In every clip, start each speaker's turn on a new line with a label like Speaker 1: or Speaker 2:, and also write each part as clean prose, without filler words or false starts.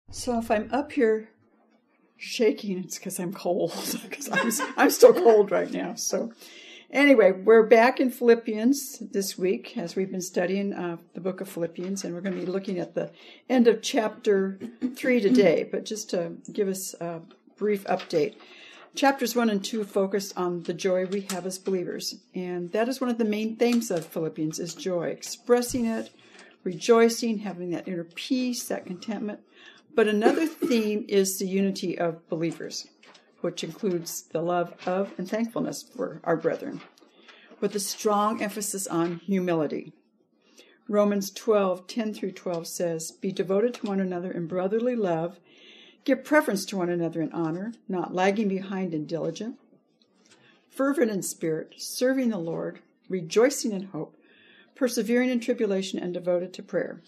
Speaker 1: So if I'm up here shaking, it's because I'm cold, because I'm still cold right now. So anyway, we're back in Philippians this week as we've been studying the book of Philippians, and we're going to be looking at the end of chapter 3 today. But just to give us a brief update, chapters 1 and 2 focus on the joy we have as believers, and that is one of the main themes of Philippians is joy, expressing it, rejoicing, having that inner peace, that contentment. But another theme is the unity of believers, which includes the love of and thankfulness for our brethren, with a strong emphasis on humility. Romans 12:10 through 12 says, "Be devoted to one another in brotherly love, give preference to one another in honor, not lagging behind and diligent, fervent in spirit, serving the Lord, rejoicing in hope, persevering in tribulation, and devoted to prayer."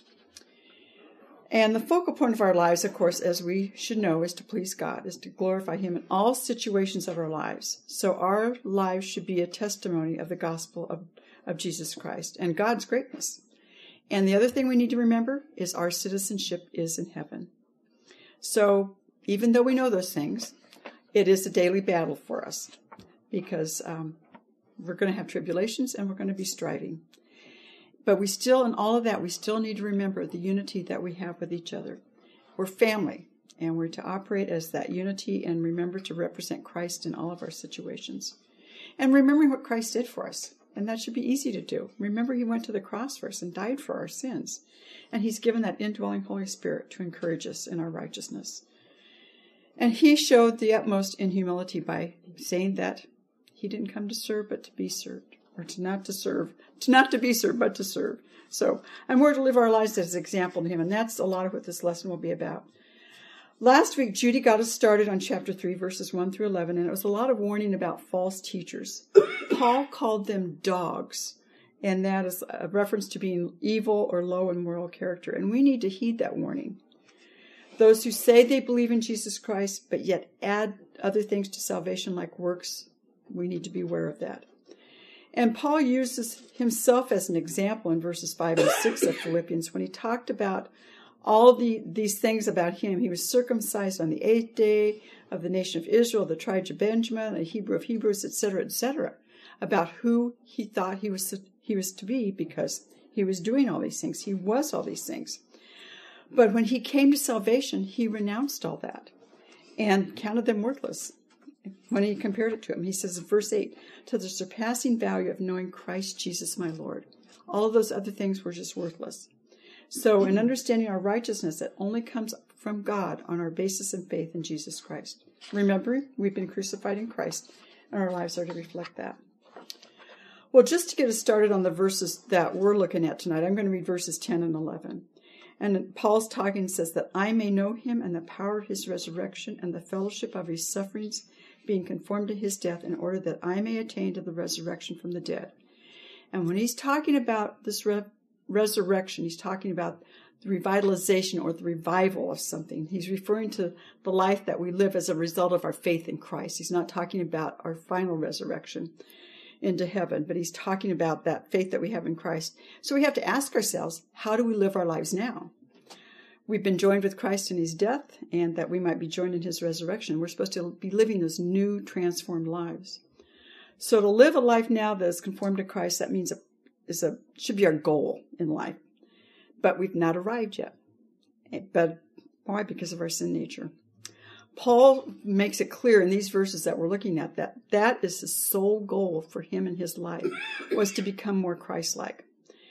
Speaker 1: And the focal point of our lives, of course, as we should know, is to please God, is to glorify Him in all situations of our lives. So our lives should be a testimony of the gospel of Jesus Christ and God's greatness. And the other thing we need to remember is our citizenship is in heaven. So even though we know those things, it is a daily battle for us because we're going to have tribulations and we're going to be striving. But we still, in all of that, we still need to remember the unity that we have with each other. We're family, and we're to operate as that unity and remember to represent Christ in all of our situations. And remembering what Christ did for us, and that should be easy to do. Remember, He went to the cross for us and died for our sins. And He's given that indwelling Holy Spirit to encourage us in our righteousness. And He showed the utmost in humility by saying that He didn't come to serve, but to be served. Or to not to serve, to not to be served, but to serve. So, and we're to live our lives as an example to Him, and that's a lot of what this lesson will be about. Last week, Judy got us started on chapter 3, verses 1 through 11, and it was a lot of warning about false teachers. Paul called them dogs, and that is a reference to being evil or low in moral character, and we need to heed that warning. Those who say they believe in Jesus Christ, but yet add other things to salvation like works, we need to be aware of that. And Paul uses himself as an example in verses 5 and 6 of Philippians when he talked about all these things about him. He was circumcised on the 8th day of the nation of Israel, the tribe of Benjamin, a Hebrew of Hebrews, etc., about who he thought he was to be because he was doing all these things. He was all these things. But when he came to salvation, he renounced all that and counted them worthless. When he compared it to him, he says in verse 8, "To the surpassing value of knowing Christ Jesus my Lord." All of those other things were just worthless. So in understanding our righteousness, it only comes from God on our basis of faith in Jesus Christ. Remember, we've been crucified in Christ, and our lives are to reflect that. Well, just to get us started on the verses that we're looking at tonight, I'm going to read verses 10 and 11. And Paul's talking and says that I may know Him and the power of His resurrection and the fellowship of His sufferings, being conformed to His death, in order that I may attain to the resurrection from the dead. And when he's talking about this resurrection, he's talking about the revitalization or the revival of something. He's referring to the life that we live as a result of our faith in Christ. He's not talking about our final resurrection into heaven, but he's talking about that faith that we have in Christ. So we have to ask ourselves, how do we live our lives now? We've been joined with Christ in His death, and that we might be joined in His resurrection. We're supposed to be living those new, transformed lives. So to live a life now that is conformed to Christ, that means should be our goal in life. But we've not arrived yet. But why? Because of our sin nature. Paul makes it clear in these verses that we're looking at that is the sole goal for him in his life, was to become more Christ-like.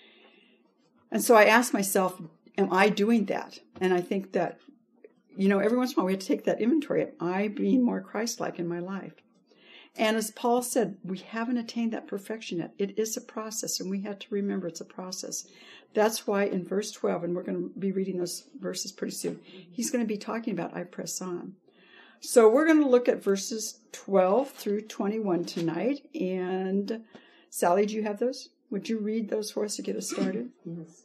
Speaker 1: And so I ask myself, am I doing that? And I think that, every once in a while we have to take that inventory. Am I being more Christ-like in my life? And as Paul said, we haven't attained that perfection yet. It is a process, and we have to remember it's a process. That's why in verse 12, and we're going to be reading those verses pretty soon, he's going to be talking about I press on. So we're going to look at verses 12 through 21 tonight. And Sally, do you have those? Would you read those for us to get us started?
Speaker 2: Yes.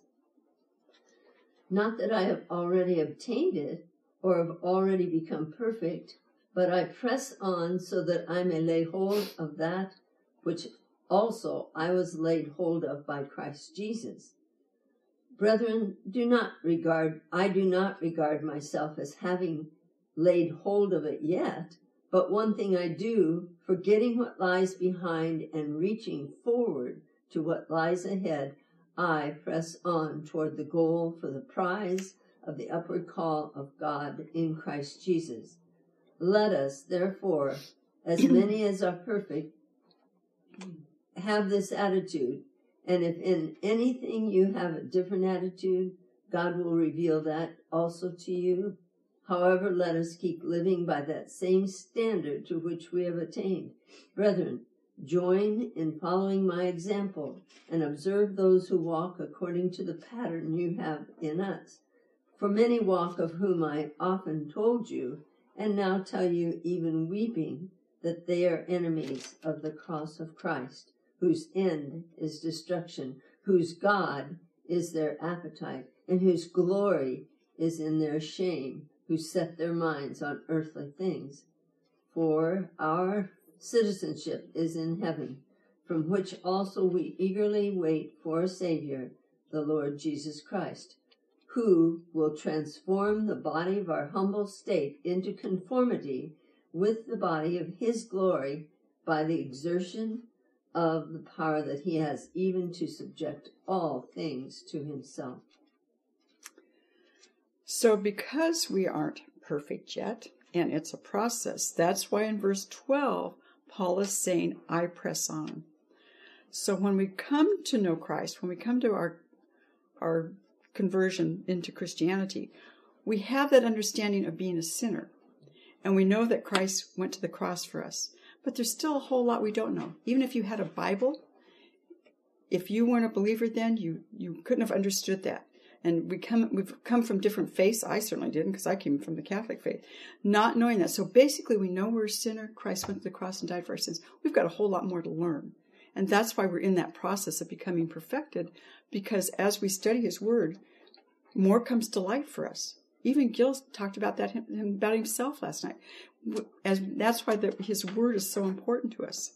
Speaker 2: Not that I have already obtained it or have already become perfect, but I press on so that I may lay hold of that which also I was laid hold of by Christ Jesus. Brethren, I do not regard myself as having laid hold of it yet, but one thing I do, forgetting what lies behind and reaching forward to what lies ahead, I press on toward the goal for the prize of the upward call of God in Christ Jesus. Let us, therefore, as many as are perfect, have this attitude, and if in anything you have a different attitude, God will reveal that also to you. However, let us keep living by that same standard to which we have attained. Brethren, join in following my example and observe those who walk according to the pattern you have in us. For many walk, of whom I often told you, and now tell you even weeping, that they are enemies of the cross of Christ, whose end is destruction, whose God is their appetite, and whose glory is in their shame, who set their minds on earthly things. For our citizenship is in heaven, from which also we eagerly wait for a Savior, the Lord Jesus Christ, who will transform the body of our humble state into conformity with the body of his glory by the exertion of the power that he has, even to subject all things to himself.
Speaker 1: So because we aren't perfect yet, and it's a process, that's why in verse 12, Paul is saying, I press on. So when we come to know Christ, when we come to our conversion into Christianity, we have that understanding of being a sinner. And we know that Christ went to the cross for us. But there's still a whole lot we don't know. Even if you had a Bible, if you weren't a believer then, you couldn't have understood that. And we've come from different faiths. I certainly didn't, because I came from the Catholic faith, not knowing that. So basically, we know we're a sinner. Christ went to the cross and died for our sins. We've got a whole lot more to learn. And that's why we're in that process of becoming perfected, because as we study his word, more comes to light for us. Even Gil talked about that about himself last night. That's why his word is so important to us.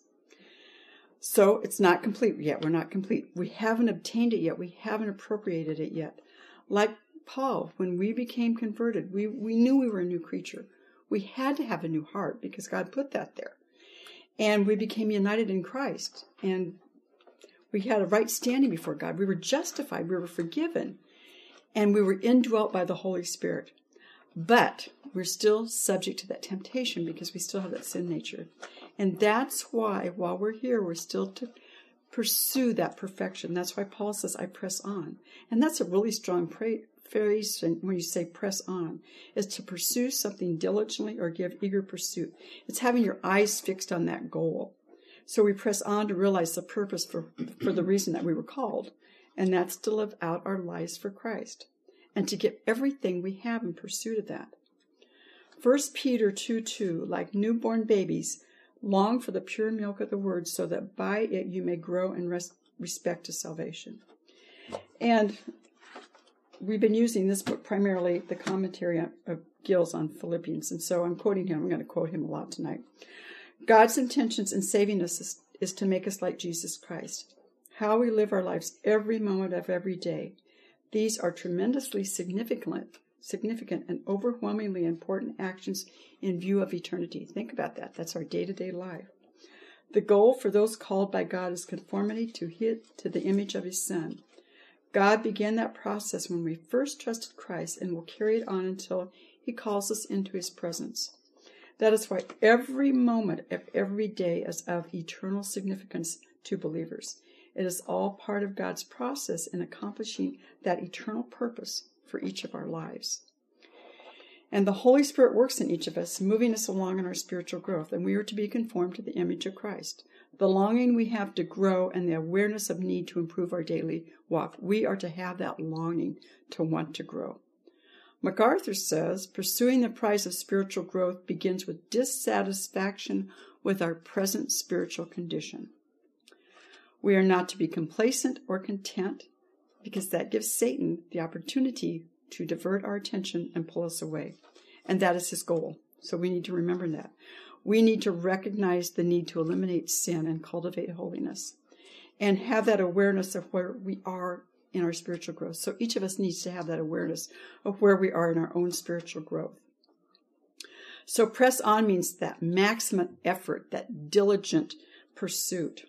Speaker 1: So it's not complete yet. We're not complete. We haven't obtained it yet. We haven't appropriated it yet. Like Paul, when we became converted, we knew we were a new creature. We had to have a new heart because God put that there. And we became united in Christ. And we had a right standing before God. We were justified. We were forgiven. And we were indwelt by the Holy Spirit. But we're still subject to that temptation because we still have that sin nature. And that's why, while we're here, we're still to pursue that perfection. That's why Paul says, I press on. And that's a really strong phrase when you say press on, is to pursue something diligently or give eager pursuit. It's having your eyes fixed on that goal. So we press on to realize the purpose for the reason that we were called. And that's to live out our lives for Christ and to give everything we have in pursuit of that. 1 Peter 2:2, like newborn babies, long for the pure milk of the word so that by it you may grow in respect to salvation. And we've been using this book, primarily the commentary of Gil's on Philippians. And so I'm quoting him. I'm going to quote him a lot tonight. God's intentions in saving us is to make us like Jesus Christ. How we live our lives every moment of every day. These are tremendously significant and overwhelmingly important actions in view of eternity. Think about that. That's our day-to-day life. The goal for those called by God is conformity to the image of his Son. God began that process when we first trusted Christ and will carry it on until he calls us into his presence. That is why every moment of every day is of eternal significance to believers. It is all part of God's process in accomplishing that eternal purpose for each of our lives. And the Holy Spirit works in each of us, moving us along in our spiritual growth, and we are to be conformed to the image of Christ. The longing we have to grow and the awareness of need to improve our daily walk, we are to have that longing to want to grow. MacArthur says, pursuing the prize of spiritual growth begins with dissatisfaction with our present spiritual condition. We are not to be complacent or content, because that gives Satan the opportunity to divert our attention and pull us away. And that is his goal. So we need to remember that. We need to recognize the need to eliminate sin and cultivate holiness, and have that awareness of where we are in our spiritual growth. So each of us needs to have that awareness of where we are in our own spiritual growth. So press on means that maximum effort, that diligent pursuit.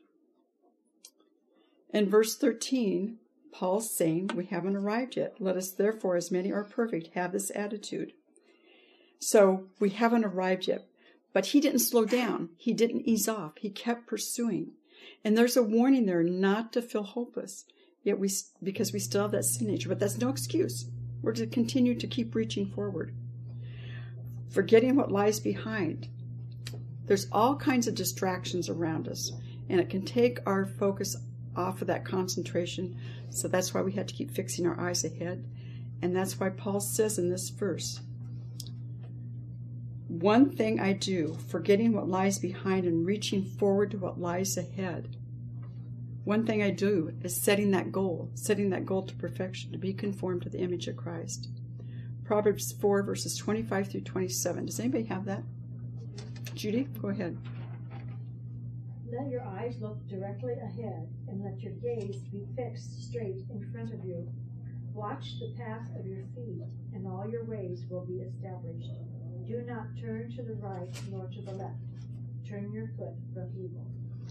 Speaker 1: In verse 13, Paul's saying, we haven't arrived yet. Let us therefore, as many are perfect, have this attitude. So we haven't arrived yet. But he didn't slow down. He didn't ease off. He kept pursuing. And there's a warning there not to feel hopeless, yet because we still have that sin nature. But that's no excuse. We're to continue to keep reaching forward. Forgetting what lies behind. There's all kinds of distractions around us, and it can take our focus off of that concentration. So that's why we have to keep fixing our eyes ahead. And that's why Paul says in this verse, one thing I do, forgetting what lies behind and reaching forward to what lies ahead. One thing I do is setting that goal to perfection, to be conformed to the image of Christ. Proverbs 4, verses 25 through 27. Does anybody have that? Judy, go ahead.
Speaker 3: Let your eyes look directly ahead, and let your gaze be fixed straight in front of you. Watch the path of your feet, and all your ways will be established. Do not turn to the right nor to the left. Turn your foot from evil.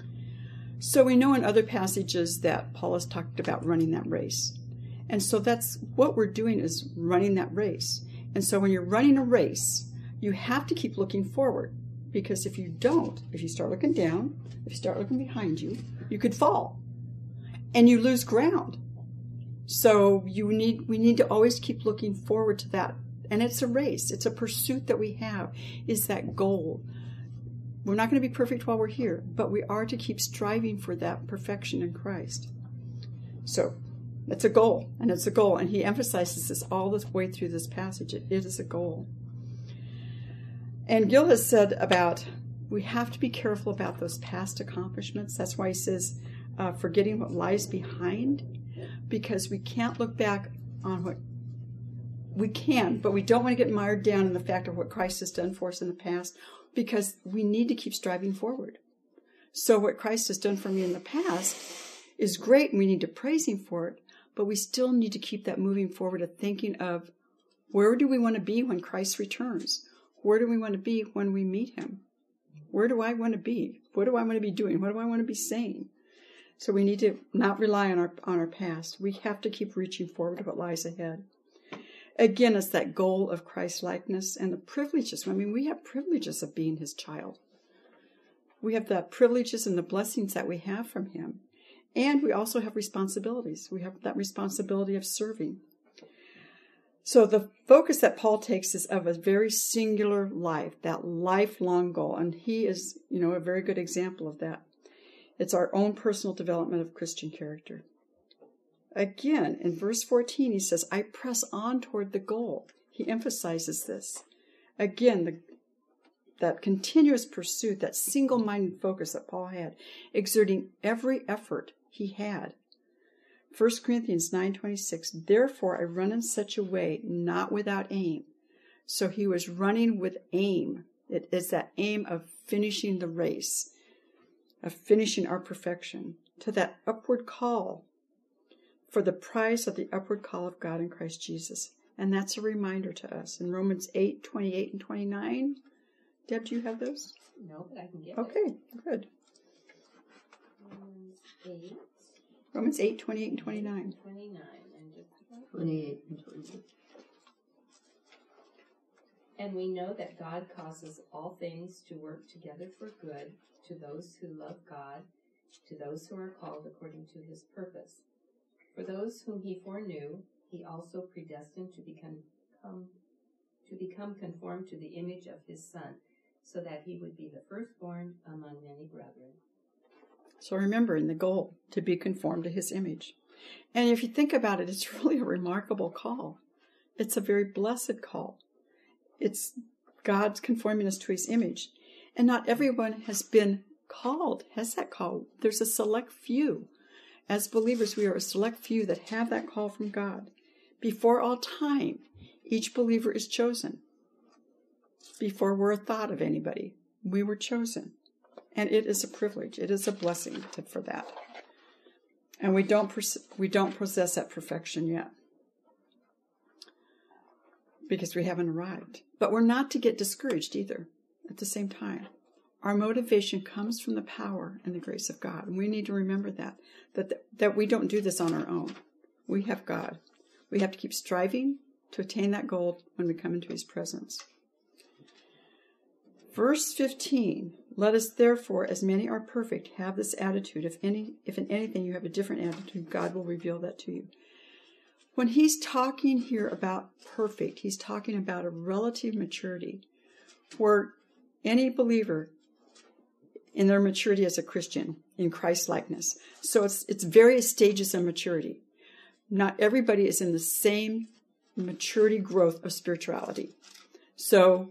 Speaker 1: So we know in other passages that Paul has talked about running that race. And so that's what we're doing, is running that race. And so when you're running a race, you have to keep looking forward. Because if you don't, if you start looking down, if you start looking behind you, you could fall. And you lose ground. So we need to always keep looking forward to that. And it's a race. It's a pursuit that we have, is that goal. We're not going to be perfect while we're here, but we are to keep striving for that perfection in Christ. So it's a goal, and it's a goal. And he emphasizes this all the way through this passage. It is a goal. And Gil has said about, we have to be careful about those past accomplishments. That's why he says, forgetting what lies behind, because we can't look back on what we can, but we don't want to get mired down in the fact of what Christ has done for us in the past, because we need to keep striving forward. So what Christ has done for me in the past is great, and we need to praise him for it, but we still need to keep that moving forward of thinking of, where do we want to be when Christ returns? Where do we want to be when we meet him? Where do I want to be? What do I want to be doing? What do I want to be saying? So we need to not rely on our past. We have to keep reaching forward to what lies ahead. Again, it's that goal of Christ-likeness and the privileges. I mean, we have privileges of being his child. We have the privileges and the blessings that we have from him. And we also have responsibilities. We have that responsibility of serving. So the focus that Paul takes is of a very singular life, that lifelong goal. And he is, a very good example of that. It's our own personal development of Christian character. Again, in verse 14, he says, I press on toward the goal. He emphasizes this. Again, that continuous pursuit, that single-minded focus that Paul had, exerting every effort he had. 1 Corinthians 9:26, therefore I run in such a way, not without aim. So he was running with aim. It is that aim of finishing the race, of finishing our perfection, to that upward call, for the prize of the upward call of God in Christ Jesus. And that's a reminder to us. In Romans 8:28 and 29, Deb, do you have those?
Speaker 4: No, but I can get it.
Speaker 1: Okay, good. Romans 8:28 and 29.
Speaker 4: 29 and
Speaker 2: 28 and 29.
Speaker 4: And we know that God causes all things to work together for good to those who love God, to those who are called according to his purpose. For those whom he foreknew, he also predestined to become conformed to the image of his Son, so that he would be the firstborn among many brethren.
Speaker 1: So remembering the goal, to be conformed to his image. And if you think about it, it's really a remarkable call. It's a very blessed call. It's God's conforming us to his image. And not everyone has been called, has that call. There's a select few. As believers, we are a select few that have that call from God. Before all time, each believer is chosen. Before we're a thought of anybody, we were chosen. And it is a privilege. It is a blessing for that. And we don't possess that perfection yet, because we haven't arrived. But we're not to get discouraged either at the same time. Our motivation comes from the power and the grace of God. And we need to remember that we don't do this on our own. We have God. We have to keep striving to attain that goal when we come into his presence. Verse 15, let us therefore, as many are perfect, have this attitude. If in anything you have a different attitude, God will reveal that to you. When he's talking here about perfect, he's talking about a relative maturity, where any believer in their maturity as a Christian, in Christ-likeness. So it's various stages of maturity. Not everybody is in the same maturity growth of spirituality. So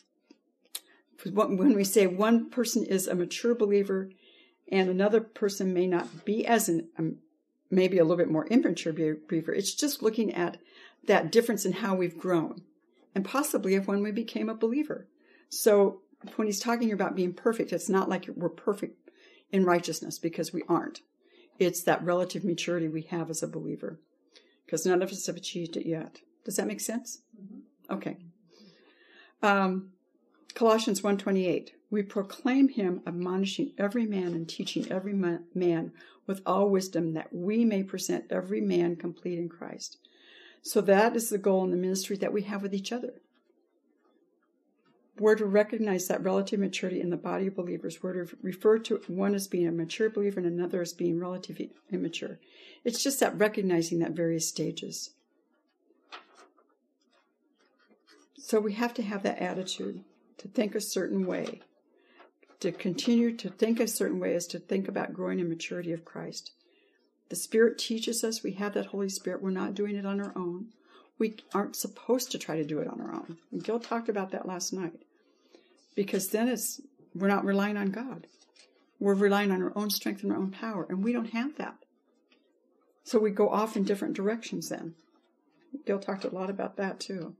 Speaker 1: when we say one person is a mature believer and another person may not be as maybe a little bit more immature believer, it's just looking at that difference in how we've grown and possibly of when we became a believer. So when he's talking about being perfect, it's not like we're perfect in righteousness, because we aren't. It's that relative maturity we have as a believer, because none of us have achieved it yet. Does that make sense? Mm-hmm. Okay. Colossians 1:28, we proclaim him, admonishing every man and teaching every man with all wisdom, that we may present every man complete in Christ. So that is the goal in the ministry that we have with each other. We're to recognize that relative maturity in the body of believers. We're to refer to one as being a mature believer and another as being relatively immature. It's just that recognizing that various stages. So we have to have that attitude to think a certain way. To continue to think a certain way is to think about growing in maturity of Christ. The Spirit teaches us. We have that Holy Spirit. We're not doing it on our own. We aren't supposed to try to do it on our own. And Gil talked about that last night. Because then we're not relying on God. We're relying on our own strength and our own power, and we don't have that. So we go off in different directions then. Gil talked a lot about that too.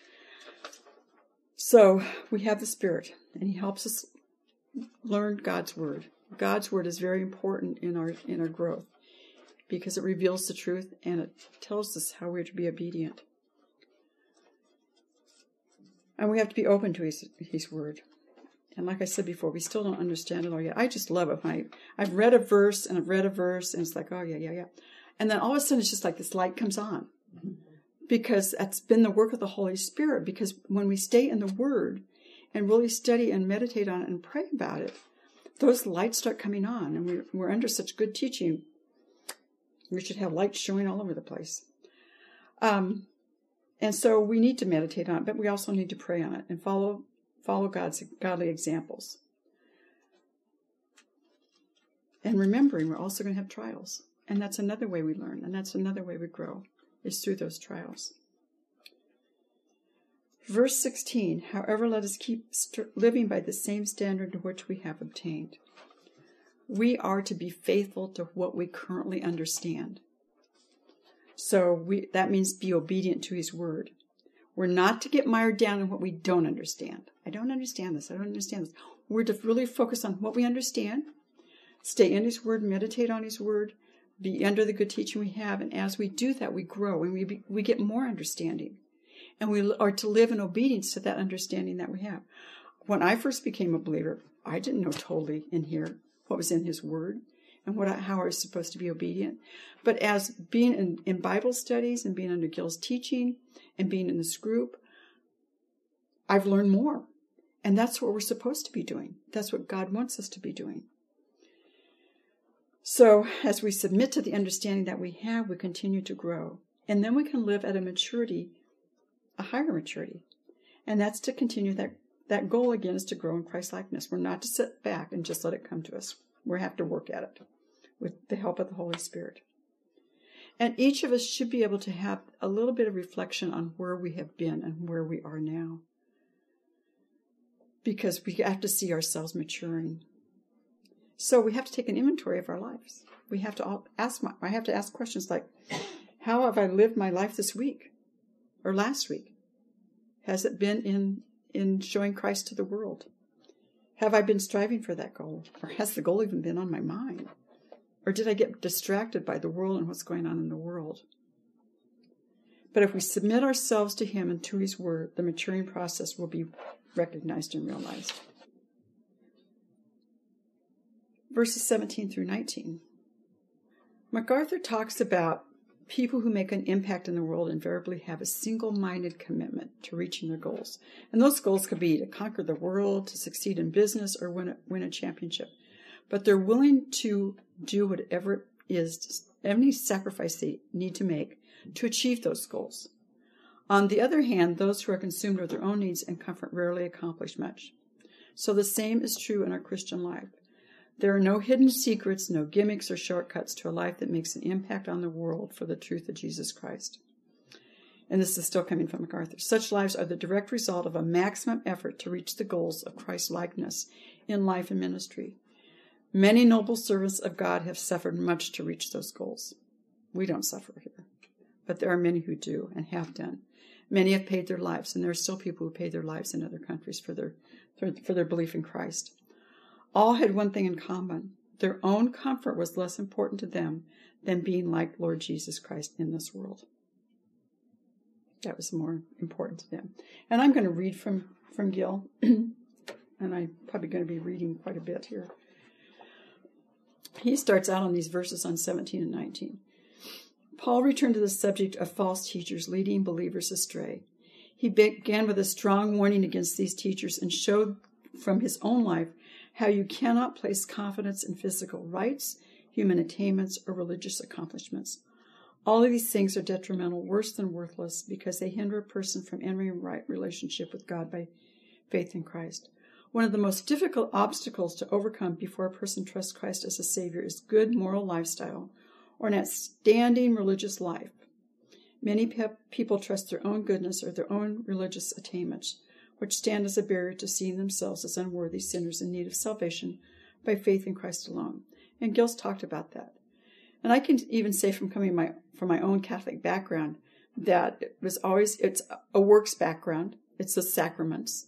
Speaker 1: So we have the Spirit, and he helps us learn God's Word. God's Word is very important in our growth, because it reveals the truth and it tells us how we're to be obedient. And we have to be open to his Word. And like I said before, we still don't understand it all yet. I just love it. I've read a verse, and it's like, oh, yeah. And then all of a sudden, it's just like this light comes on. Because that's been the work of the Holy Spirit. Because when we stay in the Word and really study and meditate on it and pray about it, those lights start coming on. And we're under such good teaching. We should have lights showing all over the place. And so we need to meditate on it, but we also need to pray on it and follow God's godly examples. And remembering we're also going to have trials. And that's another way we learn, and that's another way we grow, is through those trials. Verse 16, however, let us keep living by the same standard to which we have obtained. We are to be faithful to what we currently understand. So that means be obedient to his Word. We're not to get mired down in what we don't understand. I don't understand this. We're to really focus on what we understand, stay in his Word, meditate on his Word, be under the good teaching we have. And as we do that, we grow and we get more understanding. And we are to live in obedience to that understanding that we have. When I first became a believer, I didn't know totally in here what was in his Word and how I was supposed to be obedient. But as being in Bible studies and being under Gil's teaching and being in this group, I've learned more. And that's what we're supposed to be doing. That's what God wants us to be doing. So as we submit to the understanding that we have, we continue to grow. And then we can live at a higher maturity. And that's to continue that goal again, is to grow in Christ-likeness. We're not to sit back and just let it come to us. We have to work at it with the help of the Holy Spirit. And each of us should be able to have a little bit of reflection on where we have been and where we are now. Because we have to see ourselves maturing. So we have to take an inventory of our lives. I have to ask questions like, how have I lived my life this week or last week? Has it been in showing Christ to the world? Have I been striving for that goal? Or has the goal even been on my mind? Or did I get distracted by the world and what's going on in the world? But if we submit ourselves to him and to his word, the maturing process will be recognized and realized. Verses 17 through 19. MacArthur talks about people who make an impact in the world invariably have a single-minded commitment to reaching their goals. And those goals could be to conquer the world, to succeed in business, or win a championship. But they're willing to do whatever it is, any sacrifice they need to make to achieve those goals. On the other hand, those who are consumed with their own needs and comfort rarely accomplish much. So the same is true in our Christian life. There are no hidden secrets, no gimmicks or shortcuts to a life that makes an impact on the world for the truth of Jesus Christ. And this is still coming from MacArthur. Such lives are the direct result of a maximum effort to reach the goals of Christ's likeness in life and ministry. Many noble servants of God have suffered much to reach those goals. We don't suffer here, but there are many who do and have done. Many have paid their lives, and there are still people who pay their lives in other countries for their belief in Christ. All had one thing in common. Their own comfort was less important to them than being like Lord Jesus Christ in this world. That was more important to them. And I'm going to read from Gill, and I'm probably going to be reading quite a bit here. He starts out on these verses on 17 and 19. Paul returned to the subject of false teachers leading believers astray. He began with a strong warning against these teachers and showed from his own life how you cannot place confidence in physical rights, human attainments, or religious accomplishments. All of these things are detrimental, worse than worthless, because they hinder a person from entering a right relationship with God by faith in Christ. One of the most difficult obstacles to overcome before a person trusts Christ as a Savior is good moral lifestyle or an outstanding religious life. Many people trust their own goodness or their own religious attainments, which stand as a barrier to seeing themselves as unworthy sinners in need of salvation by faith in Christ alone. And Gill's talked about that. And I can even say from coming from my own Catholic background that it's a works background. It's the sacraments.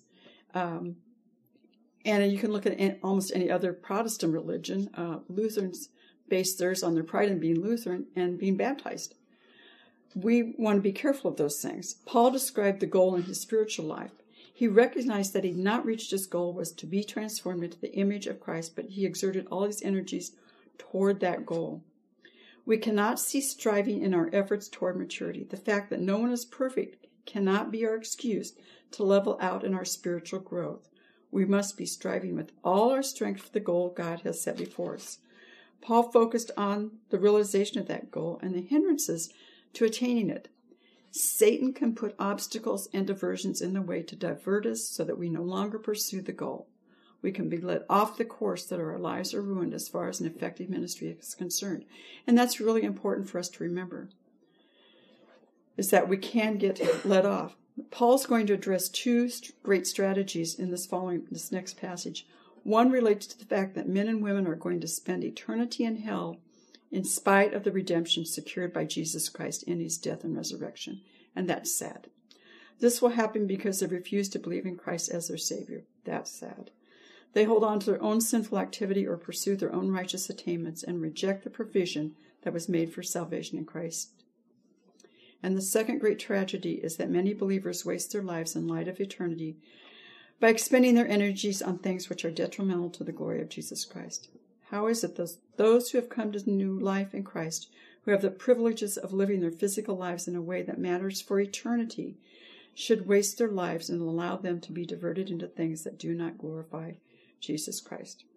Speaker 1: And you can look at almost any other Protestant religion. Lutherans base theirs on their pride in being Lutheran and being baptized. We want to be careful of those things. Paul described the goal in his spiritual life. He recognized that he had not reached his goal was to be transformed into the image of Christ, but he exerted all his energies toward that goal. We cannot cease striving in our efforts toward maturity. The fact that no one is perfect cannot be our excuse to level out in our spiritual growth. We must be striving with all our strength for the goal God has set before us. Paul focused on the realization of that goal and the hindrances to attaining it. Satan can put obstacles and diversions in the way to divert us so that we no longer pursue the goal. We can be led off the course that our lives are ruined as far as an effective ministry is concerned. And that's really important for us to remember, is that we can get led off. Paul's going to address two great strategies in this next passage. One relates to the fact that men and women are going to spend eternity in hell in spite of the redemption secured by Jesus Christ in his death and resurrection. And that's sad. This will happen because they refuse to believe in Christ as their Savior. That's sad. They hold on to their own sinful activity or pursue their own righteous attainments and reject the provision that was made for salvation in Christ. And the second great tragedy is that many believers waste their lives in light of eternity by expending their energies on things which are detrimental to the glory of Jesus Christ. How is it those who have come to new life in Christ, who have the privileges of living their physical lives in a way that matters for eternity, should waste their lives and allow them to be diverted into things that do not glorify Jesus Christ?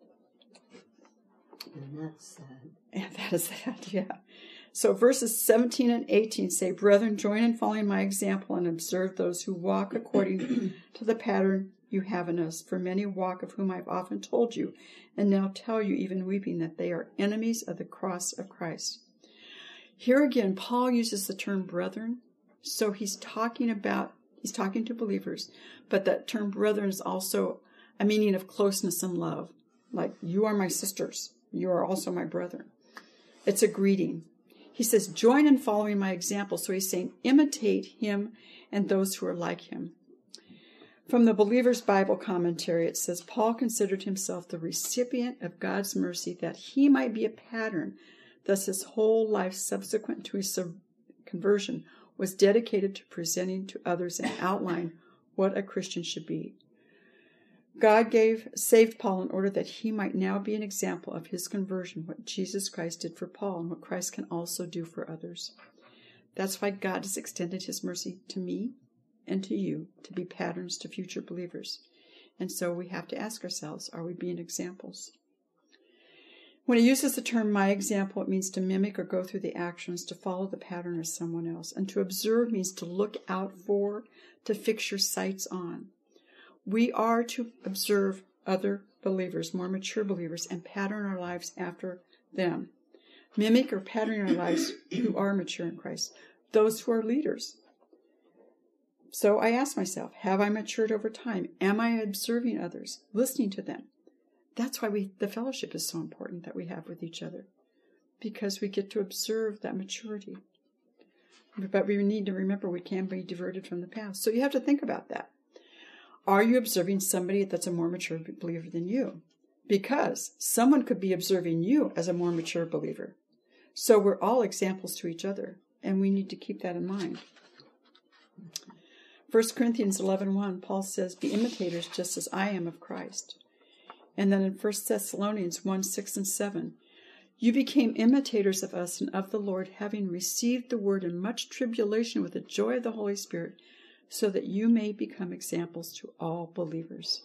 Speaker 2: And that's sad.
Speaker 1: And that is sad, yeah. So verses 17 and 18 say, Brethren, join in following my example and observe those who walk according to the pattern you have in us. For many walk, of whom I have often told you, and now tell you, even weeping, that they are enemies of the cross of Christ. Here again, Paul uses the term brethren. So he's talking to believers, but that term brethren is also a meaning of closeness and love. Like, you are my sisters. You are also my brethren. It's a greeting. He says, join in following my example. So he's saying, imitate him and those who are like him. From the Believer's Bible Commentary, it says, Paul considered himself the recipient of God's mercy that he might be a pattern. Thus, his whole life subsequent to his conversion was dedicated to presenting to others an outline what a Christian should be. God saved Paul in order that he might now be an example of his conversion, what Jesus Christ did for Paul and what Christ can also do for others. That's why God has extended his mercy to me and to you to be patterns to future believers. And so we have to ask ourselves, are we being examples? When he uses the term my example, it means to mimic or go through the actions, to follow the pattern of someone else. And to observe means to look out for, to fix your sights on. We are to observe other believers, more mature believers, and pattern our lives after them. Mimic or pattern our lives who are mature in Christ, those who are leaders. So I ask myself, have I matured over time? Am I observing others, listening to them? That's why the fellowship is so important that we have with each other, because we get to observe that maturity. But we need to remember we can be diverted from the past. So you have to think about that. Are you observing somebody that's a more mature believer than you? Because someone could be observing you as a more mature believer. So we're all examples to each other, and we need to keep that in mind. 1 Corinthians 11:1, Paul says, be imitators just as I am of Christ. And then in 1 Thessalonians 1:6 and 7, you became imitators of us and of the Lord, having received the word in much tribulation with the joy of the Holy Spirit, so that you may become examples to all believers.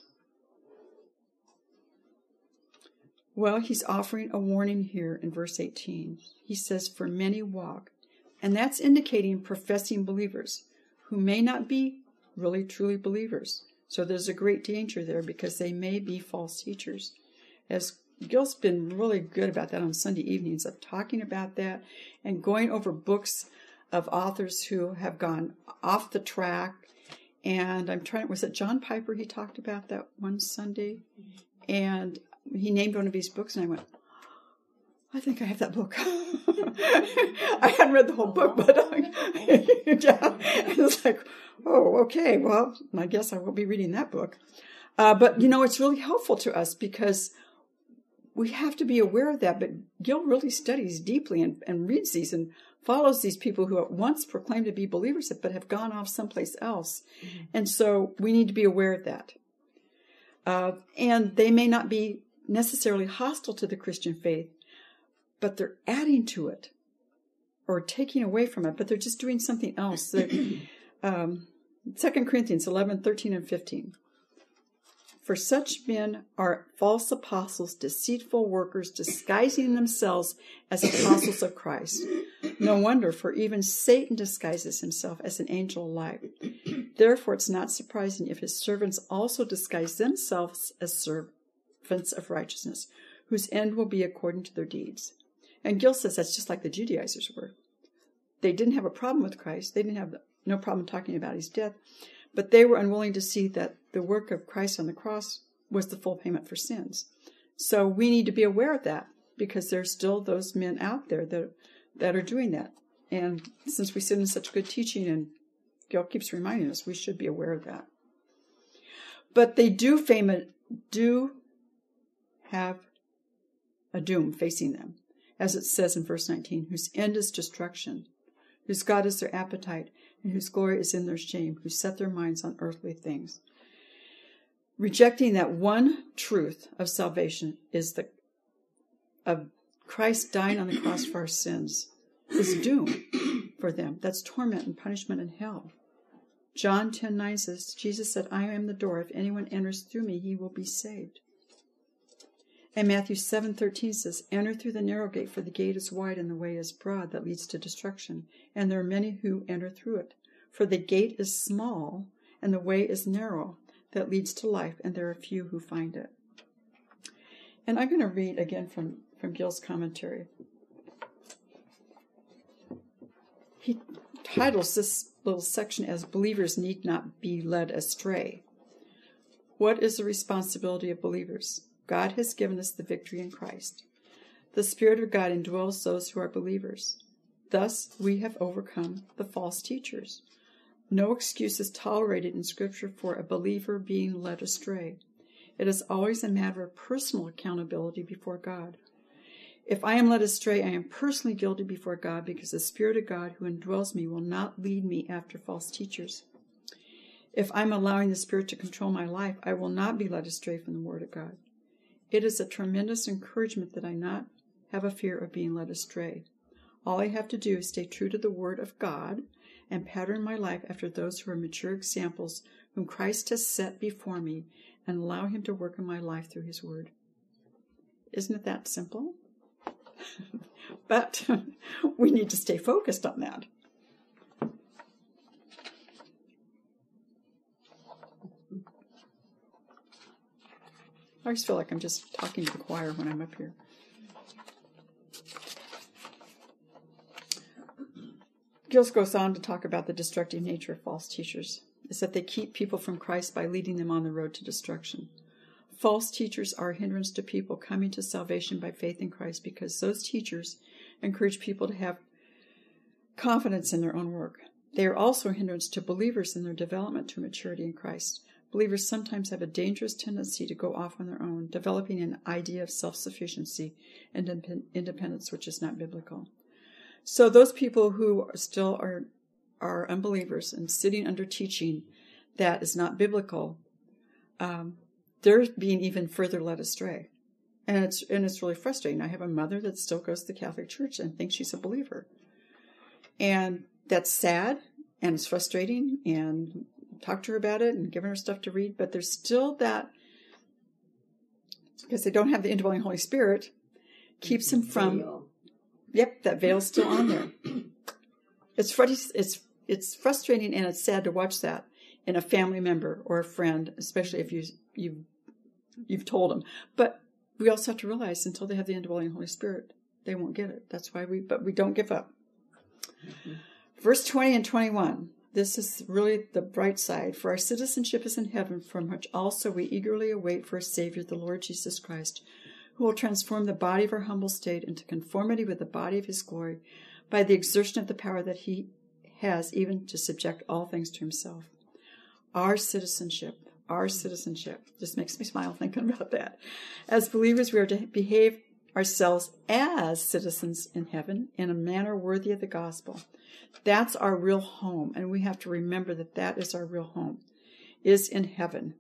Speaker 1: Well, he's offering a warning here in verse 18. He says, for many walk. And that's indicating professing believers who may not be really truly believers. So there's a great danger there because they may be false teachers. As Gil's been really good about that on Sunday evenings, of talking about that and going over books of authors who have gone off the track. And was it John Piper he talked about that one Sunday? And he named one of his books, and I went, I think I have that book. I hadn't read the whole book, but yeah, it's like, oh, okay, well, I guess I will be reading that book. But, it's really helpful to us because we have to be aware of that. But Gil really studies deeply and reads these and follows these people who at once proclaimed to be believers but have gone off someplace else. Mm-hmm. And so we need to be aware of that. And they may not be necessarily hostile to the Christian faith, but they're adding to it or taking away from it, but they're just doing something else. 2 Corinthians 11:13 and 15. For such men are false apostles, deceitful workers, disguising themselves as apostles of Christ. No wonder, for even Satan disguises himself as an angel of light. Therefore, it's not surprising if his servants also disguise themselves as servants of righteousness, whose end will be according to their deeds. And Gil says that's just like the Judaizers were. They didn't have a problem with Christ. They didn't have no problem talking about his death, but they were unwilling to see that the work of Christ on the cross was the full payment for sins. So we need to be aware of that because there's still those men out there that are doing that. And since we sit in such good teaching, and Gil keeps reminding us, we should be aware of that. But they do have a doom facing them, as it says in verse 19, whose end is destruction, whose God is their appetite, and whose glory is in their shame, who set their minds on earthly things. Rejecting that one truth of salvation is of Christ dying on the cross for our sins is doom for them. That's torment and punishment in hell. John 10:9 says, Jesus said, I am the door. If anyone enters through me, he will be saved. And Matthew 7:13 says, enter through the narrow gate, for the gate is wide and the way is broad that leads to destruction. And there are many who enter through it. For the gate is small and the way is narrow that leads to life, and there are few who find it. And I'm going to read again from Gil's commentary. He titles this little section as Believers Need Not Be Led Astray. What is the responsibility of believers? God has given us the victory in Christ. The Spirit of God indwells those who are believers. Thus, we have overcome the false teachers. No excuse is tolerated in Scripture for a believer being led astray. It is always a matter of personal accountability before God. If I am led astray, I am personally guilty before God, because the Spirit of God who indwells me will not lead me after false teachers. If I'm allowing the Spirit to control my life, I will not be led astray from the Word of God. It is a tremendous encouragement that I not have a fear of being led astray. All I have to do is stay true to the Word of God and pattern my life after those who are mature examples whom Christ has set before me, and allow Him to work in my life through His Word. Isn't it that simple? But we need to stay focused on that. I always feel like I'm just talking to the choir when I'm up here. Gills goes on to talk about the destructive nature of false teachers. It's that they keep people from Christ by leading them on the road to destruction. False teachers are a hindrance to people coming to salvation by faith in Christ, because those teachers encourage people to have confidence in their own work. They are also a hindrance to believers in their development to maturity in Christ. Believers sometimes have a dangerous tendency to go off on their own, developing an idea of self-sufficiency and independence, which is not biblical. So those people who still are unbelievers and sitting under teaching that is not biblical, they're being even further led astray. And it's really frustrating. I have a mother that still goes to the Catholic Church and thinks she's a believer. And that's sad, and it's frustrating, and talk to her about it and give her stuff to read, but there's still that, because they don't have the indwelling Holy Spirit, keeps them from, that veil's still on there. It's frustrating, and it's sad to watch that in a family member or a friend, especially if you've told them. But we also have to realize, until they have the indwelling Holy Spirit, they won't get it. That's why we don't give up. Mm-hmm. Verse 20 and 21. This is really the bright side. For our citizenship is in heaven, from which also we eagerly await for a Savior, the Lord Jesus Christ, who will transform the body of our humble state into conformity with the body of His glory, by the exertion of the power that He has even to subject all things to Himself. Our citizenship just makes me smile thinking about that. As believers, we are to behave ourselves as citizens in heaven in a manner worthy of the gospel. That's our real home, and we have to remember that is our real home, is in heaven.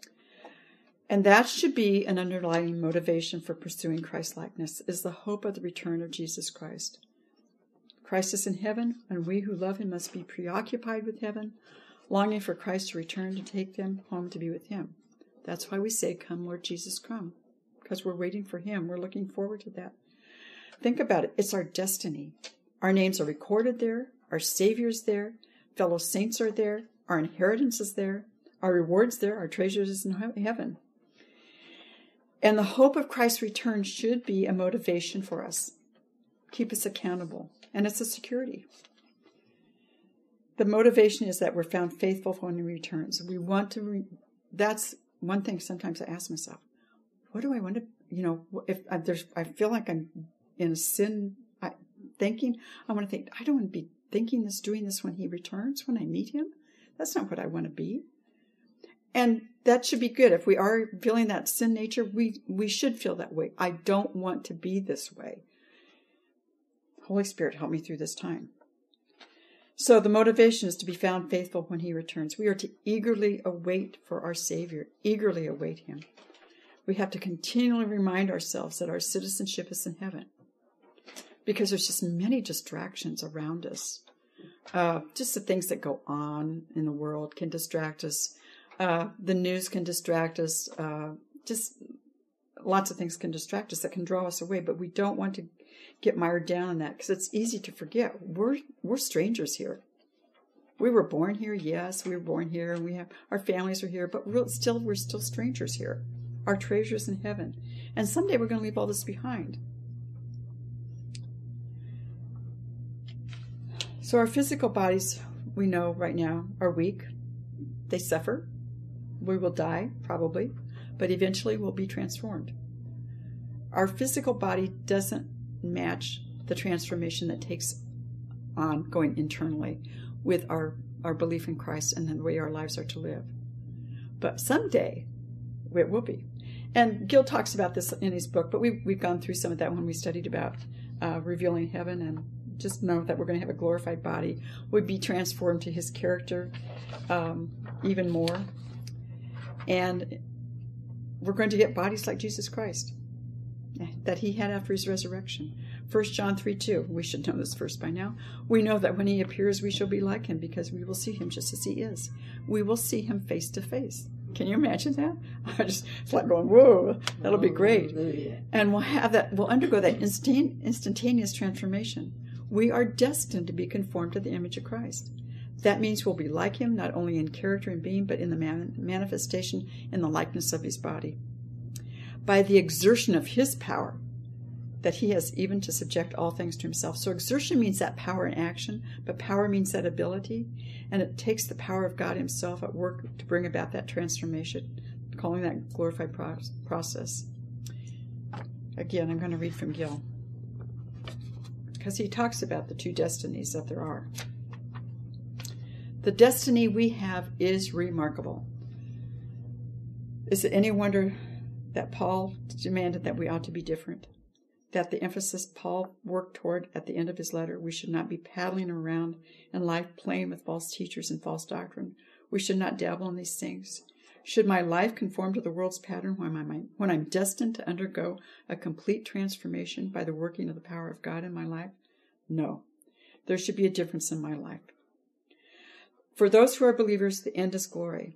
Speaker 1: And that should be an underlying motivation for pursuing Christ-likeness, is the hope of the return of Jesus Christ. Christ is in heaven, and we who love Him must be preoccupied with heaven, longing for Christ to return to take them home to be with Him. That's why we say, "Come, Lord Jesus, come," because we're waiting for Him. We're looking forward to that. Think about it. It's our destiny. Our names are recorded there. Our Savior's there. Fellow saints are there. Our inheritance is there. Our rewards there. Our treasures is in heaven. And the hope of Christ's return should be a motivation for us. Keep us accountable. And it's a security. The motivation is that we're found faithful when He returns. We want to, that's one thing sometimes I ask myself, what do I want to, if I feel like I'm in a sin thinking, I want to think, I don't want to be thinking this, doing this when He returns, when I meet Him. That's not what I want to be. And that should be good. If we are feeling that sin nature, we should feel that way. I don't want to be this way. Holy Spirit, help me through this time. So the motivation is to be found faithful when He returns. We are to eagerly await for our Savior, eagerly await Him. We have to continually remind ourselves that our citizenship is in heaven, because there's just many distractions around us. Just the things that go on in the world can distract us. The news can distract us. Just lots of things can distract us that can draw us away, but we don't want to get mired down in that, because it's easy to forget. We're strangers here. We were born here, yes, we were born here, and we have our families are here, but we're still strangers here. Our treasures in heaven. And someday we're going to leave all this behind. So our physical bodies, we know right now, are weak. They suffer. We will die, probably, but eventually we'll be transformed. Our physical body doesn't match the transformation that takes on going internally with our our belief in Christ and the way our lives are to live. But someday, it will be. And Gil talks about this in his book, but we've gone through some of that when we studied about revealing heaven, and just know that we're going to have a glorified body. We'd be transformed to his character even more. And we're going to get bodies like Jesus Christ that he had after his resurrection. 1 John 3:2. We should know this verse by now. We know that when he appears, we shall be like him because we will see him just as he is. We will see him face to face. Can you imagine that? It's like going, whoa, that'll be great. And we'll undergo that instantaneous transformation. We are destined to be conformed to the image of Christ. That means we'll be like him, not only in character and being, but in the manifestation in the likeness of his body. By the exertion of his power, that he has even to subject all things to himself. So exertion means that power in action, but power means that ability, and it takes the power of God himself at work to bring about that transformation, calling that glorified process. Again, I'm going to read from Gil, because he talks about the two destinies that there are. The destiny we have is remarkable. Is it any wonder that Paul demanded that we ought to be different? That the emphasis Paul worked toward at the end of his letter, we should not be paddling around in life playing with false teachers and false doctrine. We should not dabble in these things. Should my life conform to the world's pattern when I'm destined to undergo a complete transformation by the working of the power of God in my life? No. There should be a difference in my life. For those who are believers, the end is glory.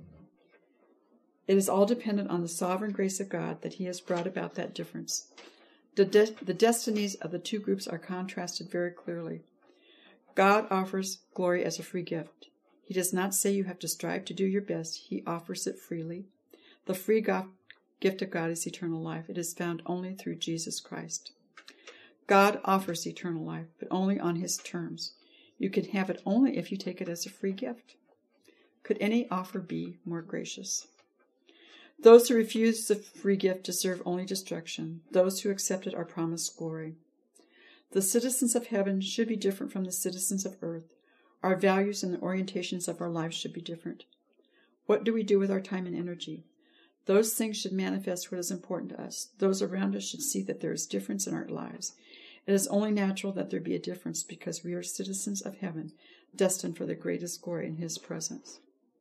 Speaker 1: It is all dependent on the sovereign grace of God that he has brought about that difference. The destinies of the two groups are contrasted very clearly. God offers glory as a free gift. He does not say you have to strive to do your best. He offers it freely. The free gift of God is eternal life. It is found only through Jesus Christ. God offers eternal life, but only on his terms. You can have it only if you take it as a free gift. Could any offer be more gracious? Those who refuse the free gift deserve only destruction. Those who accept it are promised glory. The citizens of heaven should be different from the citizens of earth. Our values and the orientations of our lives should be different. What do we do with our time and energy? Those things should manifest what is important to us. Those around us should see that there is difference in our lives. It is only natural that there be a difference because we are citizens of heaven, destined for the greatest glory in his presence.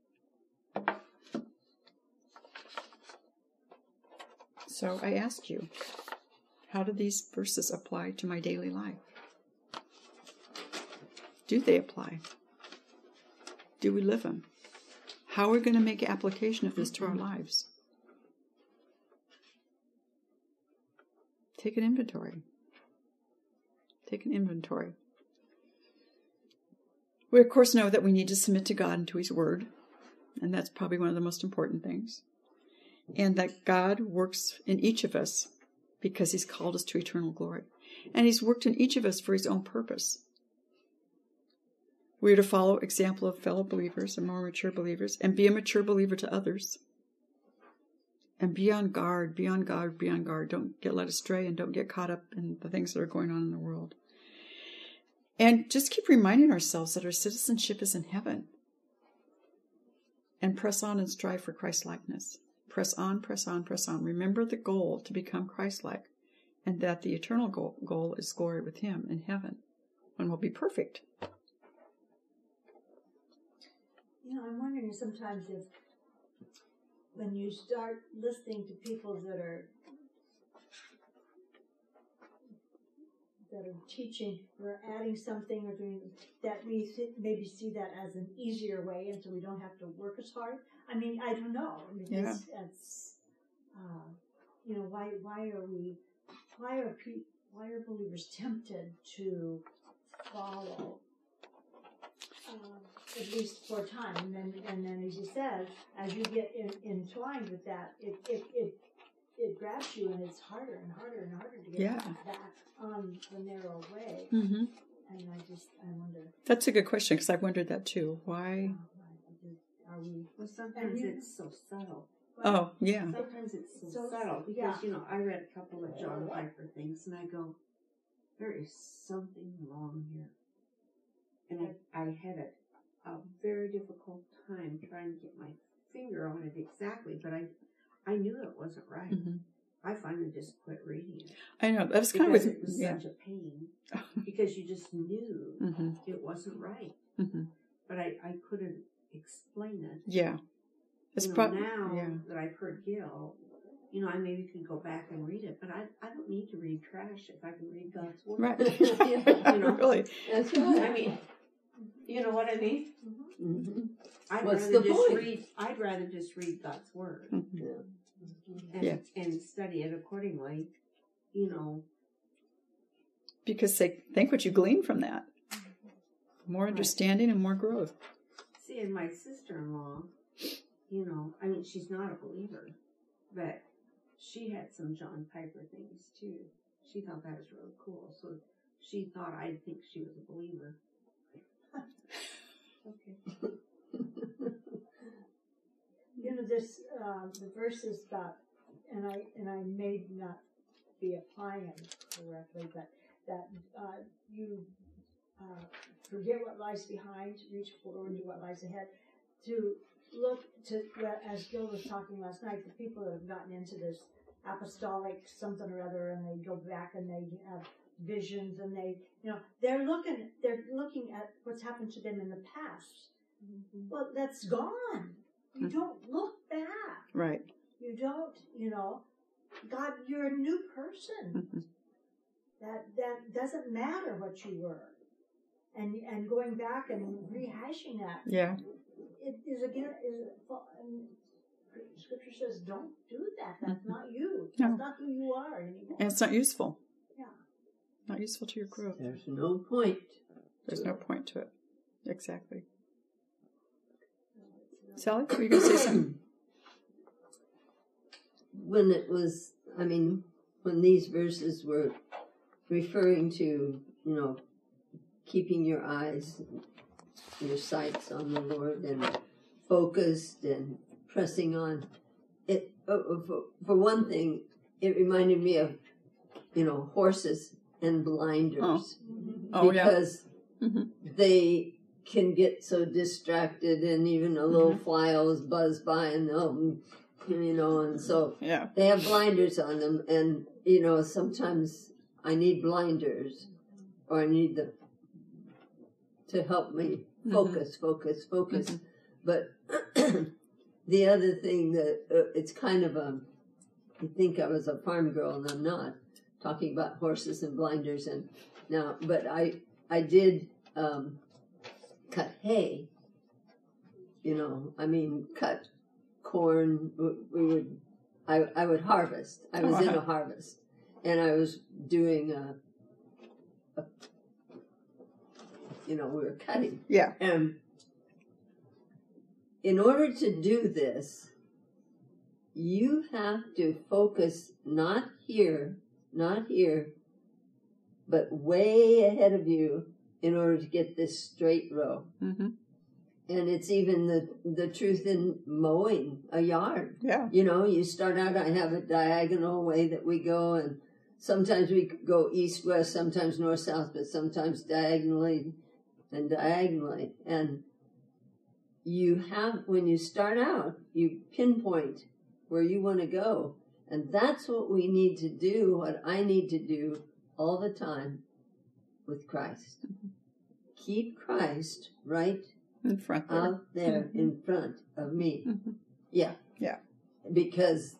Speaker 1: So I ask you, how do these verses apply to my daily life? Do they apply? Do we live them? How are we going to make application of this to our lives? Take an inventory. Take an inventory. We, of course, know that we need to submit to God and to his word, and that's probably one of the most important things. And that God works in each of us because he's called us to eternal glory. And he's worked in each of us for his own purpose. We are to follow example of fellow believers and more mature believers and be a mature believer to others. And be on guard, be on guard, be on guard. Don't get led astray and don't get caught up in the things that are going on in the world. And just keep reminding ourselves that our citizenship is in heaven. And press on and strive for Christ-likeness. Press on, press on, press on. Remember the goal to become Christ-like, and that the eternal goal is glory with him in heaven, when we'll be perfect.
Speaker 3: You know, I'm wondering sometimes if, when you start listening to people that are teaching or adding something or doing that, we maybe see that as an easier way, and so we don't have to work as hard. I mean, I don't know. I mean,
Speaker 1: Yeah.
Speaker 3: it's you know, why are believers tempted to follow, at least for a time, and then as you said, as you get entwined with that, it grabs you, and it's harder and harder and harder to get back on the narrow way.
Speaker 1: Mm-hmm.
Speaker 3: And I wonder.
Speaker 1: That's a good question, because I've wondered that too. Why?
Speaker 3: Are we?
Speaker 2: Well, sometimes it's so subtle.
Speaker 1: Oh, yeah.
Speaker 2: Sometimes it's so subtle because, you know, I read a couple of John Piper things and I go, there is something wrong here. And I had it
Speaker 5: a very difficult time trying to get my finger on it exactly, but I knew it wasn't right.
Speaker 1: Mm-hmm.
Speaker 5: I finally just quit reading it.
Speaker 1: I know. That's kind
Speaker 5: Because
Speaker 1: of
Speaker 5: it was
Speaker 1: yeah.
Speaker 5: such a pain. Because you just knew
Speaker 1: Mm-hmm.
Speaker 5: it wasn't right.
Speaker 1: Mm-hmm.
Speaker 5: But I couldn't explain it.
Speaker 1: Yeah. It's
Speaker 5: Now
Speaker 1: yeah.
Speaker 5: that I've heard Gil, I maybe could go back and read it, but I don't need to read trash if I can read God's Word.
Speaker 1: Right. Really.
Speaker 2: That's right.
Speaker 5: I mean, you know what I mean?
Speaker 2: Mm-hmm.
Speaker 5: I'd rather just read God's Word
Speaker 1: Mm-hmm.
Speaker 2: Yeah.
Speaker 5: and study it accordingly,
Speaker 1: Because they think what you glean from that. More understanding and more growth.
Speaker 5: See, and my sister-in-law, she's not a believer, but she had some John Piper things too. She thought that was really cool, so she thought I'd think she was a believer. Okay.
Speaker 3: This the verses about, and I may not be applying them correctly, but that you forget what lies behind, reach forward to what lies ahead, to look to, as Gil was talking last night, the people that have gotten into this apostolic something or other, and they go back and they have visions, and they're looking at what's happened to them in the past. Mm-hmm. Well, that's gone. You don't look back.
Speaker 1: Right.
Speaker 3: You don't, God, you're a new person.
Speaker 1: Mm-hmm.
Speaker 3: That doesn't matter what you were. And going back and rehashing that.
Speaker 1: Yeah.
Speaker 3: It is Scripture says, don't do that. That's not you.
Speaker 1: No.
Speaker 3: That's not who you are anymore.
Speaker 1: And it's not useful.
Speaker 3: Yeah.
Speaker 1: Not useful to your growth.
Speaker 2: There's no point.
Speaker 1: There's no point to it. Exactly. Sally, were you going to say something?
Speaker 2: When these verses were referring to, keeping your eyes, your sights on the Lord and focused and pressing on, it, for one thing, it reminded me of, horses and blinders.
Speaker 1: Oh,
Speaker 2: because
Speaker 1: Mm-hmm.
Speaker 2: they can get so distracted, and even a little fly always buzz by, and and so
Speaker 1: Yeah.
Speaker 2: they have blinders on them, and sometimes I need blinders, or I need them to help me focus.
Speaker 1: Mm-hmm.
Speaker 2: But the other thing that it's kind of I think I was a farm girl, and I'm not talking about horses and blinders, and now, but I did cut hay. Cut corn. I would harvest. I was in a harvest, and I was doing we were cutting.
Speaker 1: Yeah.
Speaker 2: And in order to do this, you have to focus not here, but way ahead of you in order to get this straight row.
Speaker 1: Mm-hmm.
Speaker 2: And it's even the truth in mowing a yard.
Speaker 1: Yeah.
Speaker 2: You start out, I have a diagonal way that we go, and sometimes we go east, west, sometimes north, south, but sometimes diagonally. And you have, when you start out, you pinpoint where you want to go. And that's what we need to do, what I need to do all the time with Christ. Mm-hmm. Keep Christ right
Speaker 1: in front there.
Speaker 2: Out there in front of me.
Speaker 1: Mm-hmm.
Speaker 2: Yeah.
Speaker 1: Yeah.
Speaker 2: Because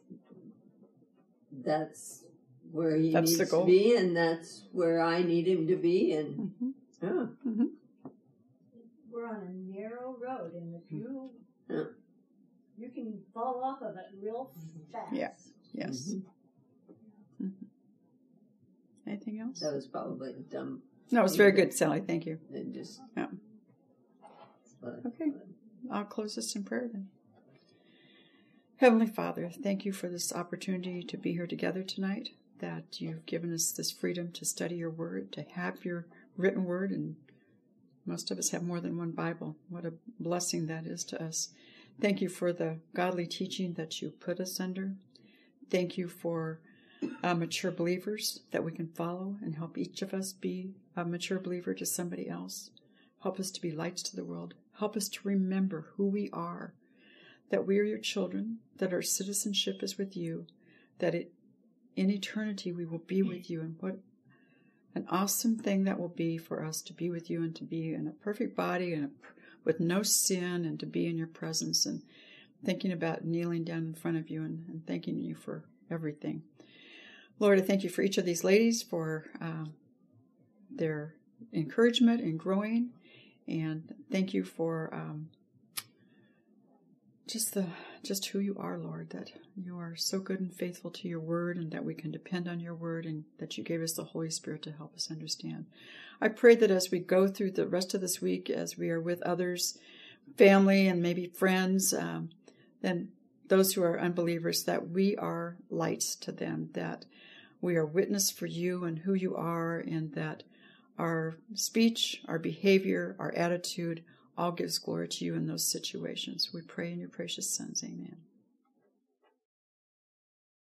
Speaker 2: that's where he
Speaker 1: needs
Speaker 2: to be, and that's where I need him to be. And
Speaker 3: we're on a narrow road, and if you can fall off of it real fast.
Speaker 1: Yeah. Yes. Mm-hmm. Anything else?
Speaker 2: That was probably dumb.
Speaker 1: No, it was very good, Sally. Thank you.
Speaker 2: And just
Speaker 1: okay. I'll close this in prayer then. Heavenly Father, thank you for this opportunity to be here together tonight, that you've given us this freedom to study your word, to have your written word, and most of us have more than one Bible. What a blessing that is to us. Thank you for the godly teaching that you put us under. Thank you for mature believers that we can follow and help each of us be a mature believer to somebody else. Help us to be lights to the world. Help us to remember who we are, that we are your children, that our citizenship is with you, that in eternity we will be with you, and what an awesome thing that will be for us to be with you and to be in a perfect body and with no sin, and to be in your presence, and thinking about kneeling down in front of you and thanking you for everything. Lord, I thank you for each of these ladies, for their encouragement in growing, and thank you for just who you are, Lord, that you are so good and faithful to your word, and that we can depend on your word, and that you gave us the Holy Spirit to help us understand. I pray that as we go through the rest of this week, as we are with others, family and maybe friends, then those who are unbelievers, that we are lights to them, that we are witness for you and who you are, and that our speech, our behavior, our attitude all gives glory to you in those situations. We pray in your precious Son's name. Amen.